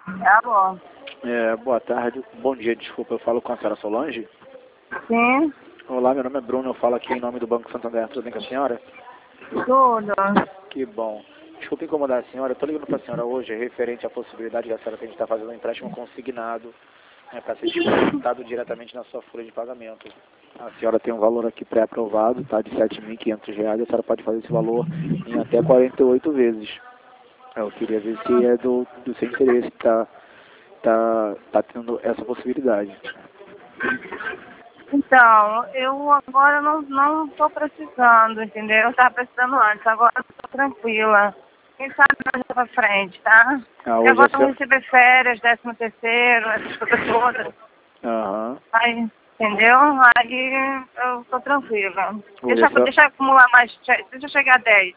Tá bom. Boa tarde, bom dia, desculpa, eu falo com a senhora Solange? Sim, Olá, meu nome é Bruno, eu falo aqui em nome do Banco Santander, tudo bem com a senhora? tudo. Que bom. Desculpa incomodar a senhora, eu estou ligando para a senhora hoje referente à possibilidade da senhora que a gente está fazendo um empréstimo consignado, para ser descontado diretamente na sua folha de pagamento. A senhora tem um valor aqui pré-aprovado, tá, de R$ 7.500, a senhora pode fazer esse valor em até 48 vezes. Eu queria ver se é do seu interesse que tá tendo essa possibilidade. Então, eu agora não tô precisando, entendeu? Eu tava precisando antes, agora eu tô tranquila. Quem sabe mais pra frente, tá? Porque Hoje a agora eu vou senhora... receber férias, 13º, essas coisas todas. Aham. Aí, entendeu? Aí eu tô tranquila. Hoje a senhora... Deixa eu acumular mais, deixa eu chegar a 10.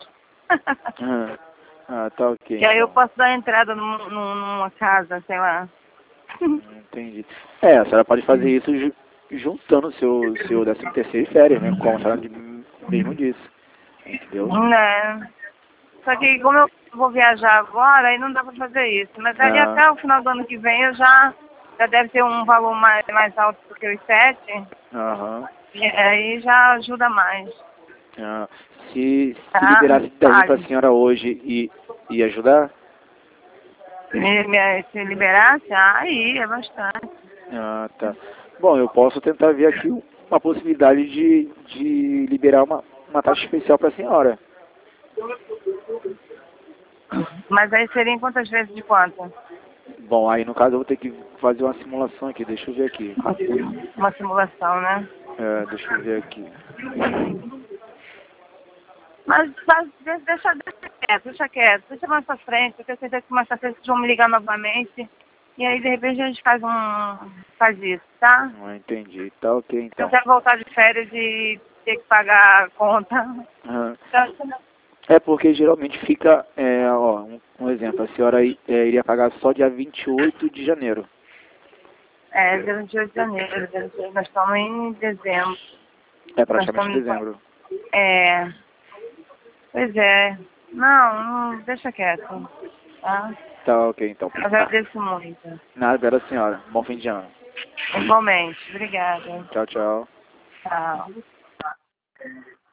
Tá ok, E aí eu então. posso dar entrada numa casa, sei lá. Entendi. A senhora pode fazer isso juntando o seu 13º e férias, né? Como a senhora mesmo disse. Entendeu? Né? Só que como eu vou viajar agora, aí não dá pra fazer isso. Mas aí Ah, até o final do ano que vem eu já deve ter um valor mais alto do que os 7. aham. E aí já ajuda mais. Ah, se Tá? liberasse 10 mil para a Vale. senhora hoje e ajudar? Se liberasse, aí é bastante. Ah, tá. Bom, eu posso tentar ver aqui uma possibilidade de liberar uma taxa especial para a senhora. Mas aí seria em quantas vezes de quanto? Bom, aí no caso eu vou ter que fazer uma simulação aqui, deixa eu ver aqui. Uma simulação, né? Deixa eu ver aqui. Mas deixa quieto, deixa mais pra frente, eu tenho certeza que mais pra frente vocês vão me ligar novamente. E aí de repente a gente faz isso, tá? Não entendi. Tá ok, Eu então. quero voltar de férias e ter que pagar a conta. Ah, Então, É porque geralmente fica, ó, um exemplo, a senhora iria pagar só dia 28 de janeiro. dia 28 de janeiro, nós estamos em dezembro. É Nós praticamente estamos. dezembro. É. Pois é. Não, deixa quieto. Tá? Tá ok, então. Eu agradeço muito. Nada, era a senhora. Bom fim de ano. Igualmente. Obrigada. Tchau, tchau. Tchau.